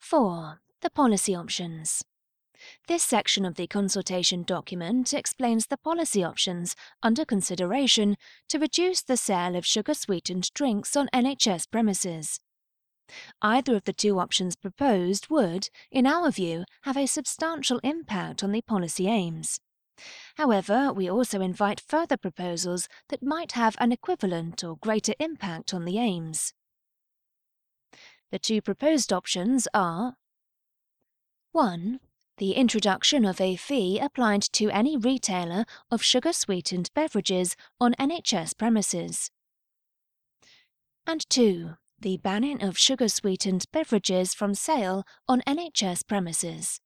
4. The policy options. This section of the consultation document explains the policy options under consideration to reduce the sale of sugar-sweetened drinks on NHS premises. Either of the two options proposed would, in our view, have a substantial impact on the policy aims. However, we also invite further proposals that might have an equivalent or greater impact on the aims. The two proposed options are: 1. The introduction of a fee applied to any retailer of sugar-sweetened beverages on NHS premises. And 2. The banning of sugar-sweetened beverages from sale on NHS premises.